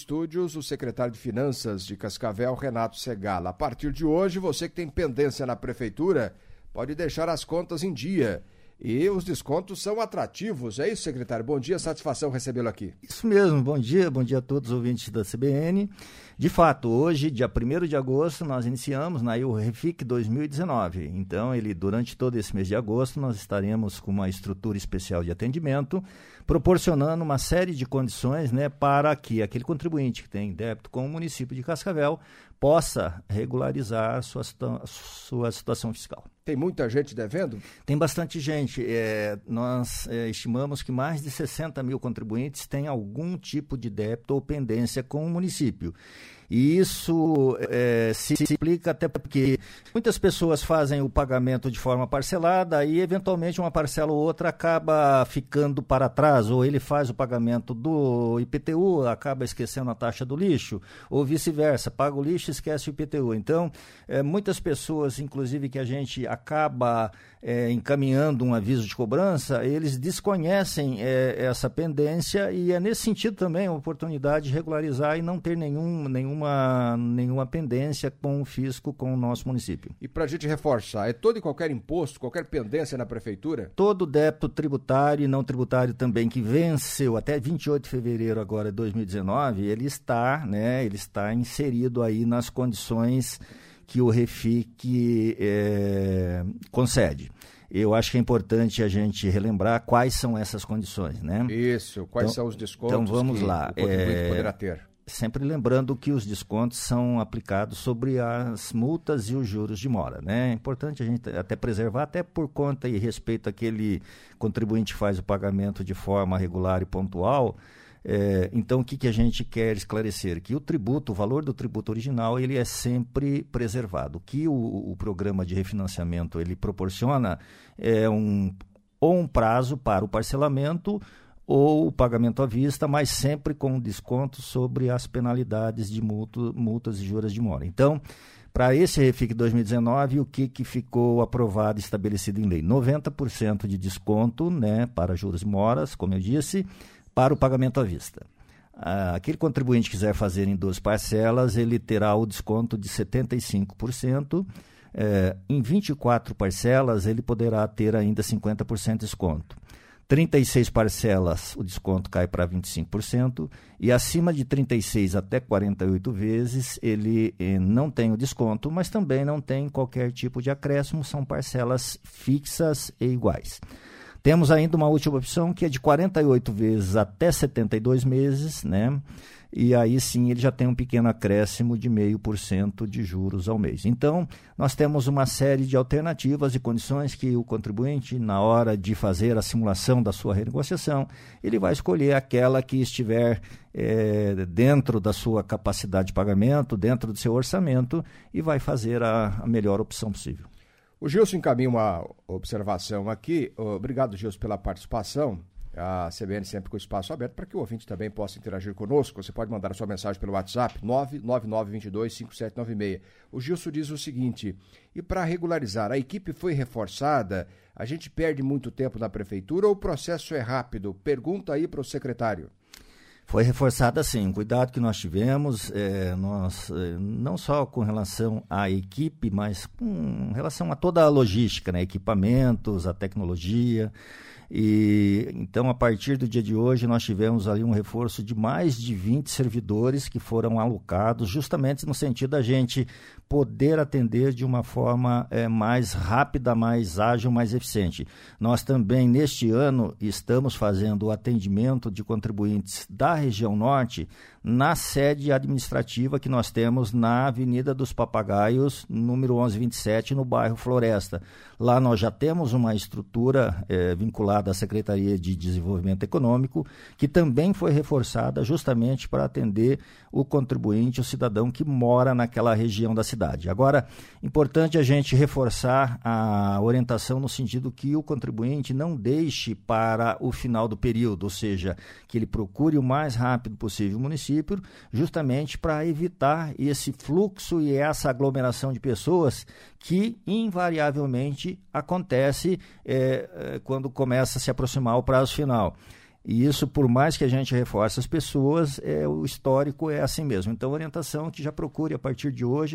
Estúdios, o secretário de Finanças de Cascavel, Renato Segala. A partir de hoje, você que tem pendência na prefeitura, pode deixar as contas em dia. E os descontos são atrativos, é isso, secretário? Bom dia, satisfação recebê-lo aqui. Isso mesmo, bom dia a todos os ouvintes da CBN. De fato, hoje, dia 1º de agosto, nós iniciamos o Refic 2019. Então, durante todo esse mês de agosto, nós estaremos com uma estrutura especial de atendimento, proporcionando uma série de condições, para que aquele contribuinte que tem débito com o município de Cascavel possa regularizar sua situação fiscal. Tem muita gente devendo? Tem bastante gente. Nós estimamos que mais de 60 mil contribuintes têm algum tipo de débito ou pendência com o município. E isso se explica até porque muitas pessoas fazem o pagamento de forma parcelada e, eventualmente, uma parcela ou outra acaba ficando para trás, ou ele faz o pagamento do IPTU, acaba esquecendo a taxa do lixo, ou vice-versa, paga o lixo e esquece o IPTU. Então, muitas pessoas, inclusive, que a gente acaba encaminhando um aviso de cobrança, eles desconhecem essa pendência, e é nesse sentido também a oportunidade de regularizar e não ter nenhuma pendência com o fisco, com o nosso município. E para a gente reforçar, é todo e qualquer imposto, qualquer pendência na prefeitura? Todo débito tributário e não tributário também que venceu até 28 de fevereiro agora de 2019, ele está inserido aí nas condições que o Refic concede. Eu acho que é importante a gente relembrar quais são essas condições, Isso, quais são os descontos então vamos lá. O contribuinte poderá ter? Sempre lembrando que os descontos são aplicados sobre as multas e os juros de mora, É importante a gente até preservar, até por conta e respeito àquele contribuinte que faz o pagamento de forma regular e pontual. Então, o que a gente quer esclarecer? Que o valor do tributo original, ele é sempre preservado. O que o programa de refinanciamento ele proporciona é um prazo para o parcelamento ou o pagamento à vista, mas sempre com desconto sobre as penalidades de multas e juros de mora. Então, para esse Refic 2019, o que ficou aprovado e estabelecido em lei? 90% de desconto, para juros e moras, como eu disse, para o pagamento à vista. Aquele contribuinte que quiser fazer em 12 parcelas, ele terá o desconto de 75%. Em 24 parcelas, ele poderá ter ainda 50% de desconto. 36 parcelas, o desconto cai para 25%, e acima de 36 até 48 vezes, ele não tem o desconto, mas também não tem qualquer tipo de acréscimo, são parcelas fixas e iguais. Temos ainda uma última opção, que é de 48 vezes até 72 meses, E aí sim ele já tem um pequeno acréscimo de 0,5% de juros ao mês. Então, nós temos uma série de alternativas e condições que o contribuinte, na hora de fazer a simulação da sua renegociação, ele vai escolher aquela que estiver dentro da sua capacidade de pagamento, dentro do seu orçamento, e vai fazer a melhor opção possível. O Gilson encaminha uma observação aqui. Obrigado, Gilson, pela participação. A CBN sempre com o espaço aberto para que o ouvinte também possa interagir conosco. Você pode mandar a sua mensagem pelo WhatsApp 999225796. O Gilson diz o seguinte: e para regularizar, a equipe foi reforçada? A gente perde muito tempo na prefeitura ou o processo é rápido? Pergunta aí para o secretário. Foi reforçada sim, o cuidado que nós tivemos, não só com relação à equipe, mas com relação a toda a logística, equipamentos, a tecnologia. E então, a partir do dia de hoje, nós tivemos ali um reforço de mais de 20 servidores que foram alocados, justamente no sentido da gente poder atender de uma forma mais rápida, mais ágil, mais eficiente. Nós também, neste ano, estamos fazendo o atendimento de contribuintes da região norte na sede administrativa que nós temos na Avenida dos Papagaios, número 1127, no bairro Floresta. Lá nós já temos uma estrutura vinculada à Secretaria de Desenvolvimento Econômico, que também foi reforçada justamente para atender o contribuinte, o cidadão que mora naquela região da cidade. Agora, importante a gente reforçar a orientação no sentido que o contribuinte não deixe para o final do período, ou seja, que ele procure o mais rápido possível o município, justamente para evitar esse fluxo e essa aglomeração de pessoas que invariavelmente acontece quando começa a se aproximar o prazo final. E isso, por mais que a gente reforce as pessoas, o histórico é assim mesmo. Então, a orientação é que já procure a partir de hoje,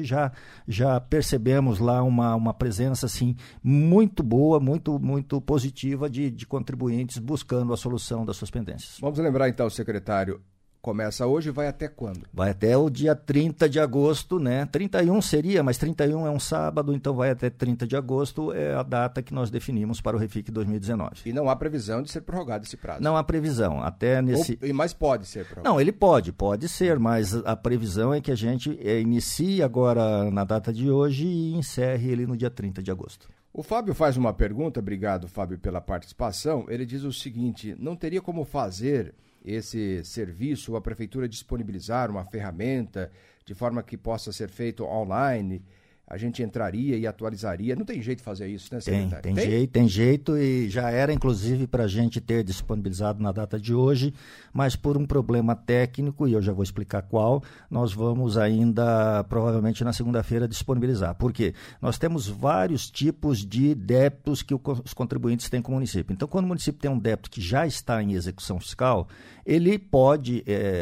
já percebemos lá uma presença assim, muito boa, muito positiva de contribuintes buscando a solução das suas pendências. Vamos lembrar então, secretário, começa hoje e vai até quando? Vai até o dia 30 de agosto, né? 31 seria, mas 31 é um sábado, então vai até 30 de agosto, é a data que nós definimos para o REFIC 2019. E não há previsão de ser prorrogado esse prazo? Não há previsão, até nesse... Mas pode ser prorrogado? Não, ele pode ser, mas a previsão é que a gente inicie agora na data de hoje e encerre ele no dia 30 de agosto. O Fábio faz uma pergunta, obrigado, Fábio, pela participação. Ele diz o seguinte: não teria como fazer esse serviço, a prefeitura disponibilizar uma ferramenta de forma que possa ser feito online? A gente entraria e atualizaria. Não tem jeito de fazer isso, né, secretário? Tem jeito, e já era inclusive para a gente ter disponibilizado na data de hoje, mas por um problema técnico, e eu já vou explicar qual, nós vamos ainda, provavelmente na segunda-feira, disponibilizar. Por quê? Nós temos vários tipos de débitos que os contribuintes têm com o município. Então, quando o município tem um débito que já está em execução fiscal, ele pode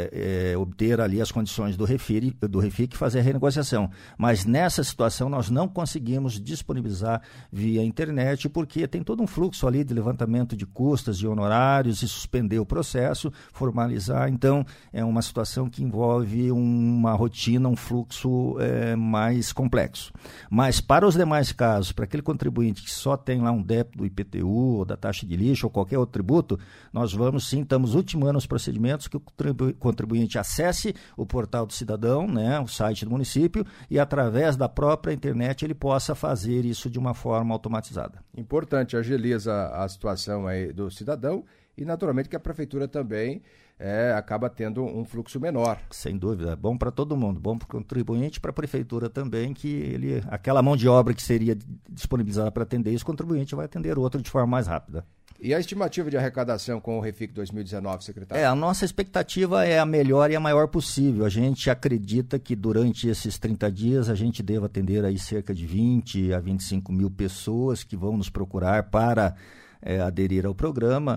obter ali as condições do REFIC e fazer a renegociação. Mas nessa situação, nós não conseguimos disponibilizar via internet, porque tem todo um fluxo ali de levantamento de custas e honorários e suspender o processo, formalizar. Então, é uma situação que envolve uma rotina, um fluxo mais complexo. Mas para os demais casos, para aquele contribuinte que só tem lá um débito do IPTU, ou da taxa de lixo, ou qualquer outro tributo, nós estamos ultimando os procedimentos que o contribuinte acesse o portal do cidadão, né, o site do município, e através da própria internet ele possa fazer isso de uma forma automatizada. Importante, agiliza a situação aí do cidadão e naturalmente que a prefeitura também acaba tendo um fluxo menor. Sem dúvida, é bom para todo mundo, bom para o contribuinte e para a prefeitura também, que aquela mão de obra que seria disponibilizada para atender isso, o contribuinte vai atender outro de forma mais rápida. E a estimativa de arrecadação com o REFIC 2019, secretário? A nossa expectativa é a melhor e a maior possível. A gente acredita que durante esses 30 dias a gente deva atender aí cerca de 20 a 25 mil pessoas que vão nos procurar para aderir ao programa.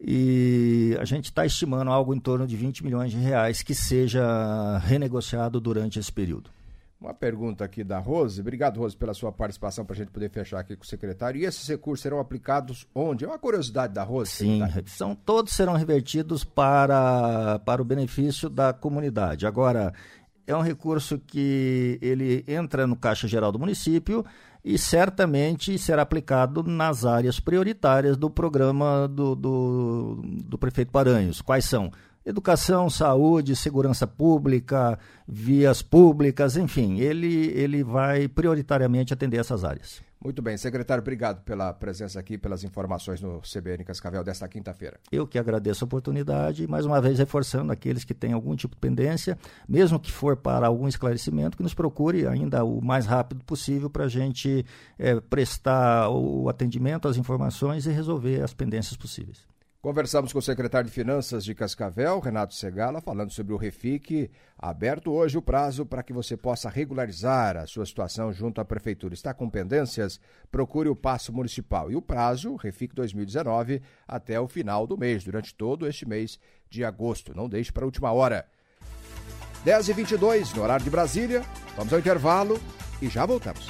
E a gente está estimando algo em torno de 20 milhões de reais que seja renegociado durante esse período. Uma pergunta aqui da Rose. Obrigado, Rose, pela sua participação para a gente poder fechar aqui com o secretário. E esses recursos serão aplicados onde? É uma curiosidade da Rose. Sim, todos serão revertidos para o benefício da comunidade. Agora, é um recurso que ele entra no Caixa Geral do município e certamente será aplicado nas áreas prioritárias do programa do prefeito Paranhos. Quais são? Educação, saúde, segurança pública, vias públicas, enfim, ele vai prioritariamente atender essas áreas. Muito bem, secretário, obrigado pela presença aqui, pelas informações no CBN Cascavel desta quinta-feira. Eu que agradeço a oportunidade e, mais uma vez, reforçando aqueles que têm algum tipo de pendência, mesmo que for para algum esclarecimento, que nos procure ainda o mais rápido possível para a gente prestar o atendimento, as informações e resolver as pendências possíveis. Conversamos com o secretário de Finanças de Cascavel, Renato Segala, falando sobre o REFIC. Aberto hoje o prazo para que você possa regularizar a sua situação junto à Prefeitura. Está com pendências? Procure o Paço Municipal. E o prazo, REFIC 2019, até o final do mês, durante todo este mês de agosto. Não deixe para a última hora. 10h22, no horário de Brasília. Vamos ao intervalo e já voltamos.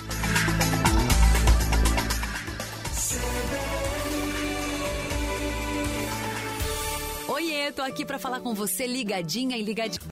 Oiê, tô aqui pra falar com você ligadinha e ligadinha.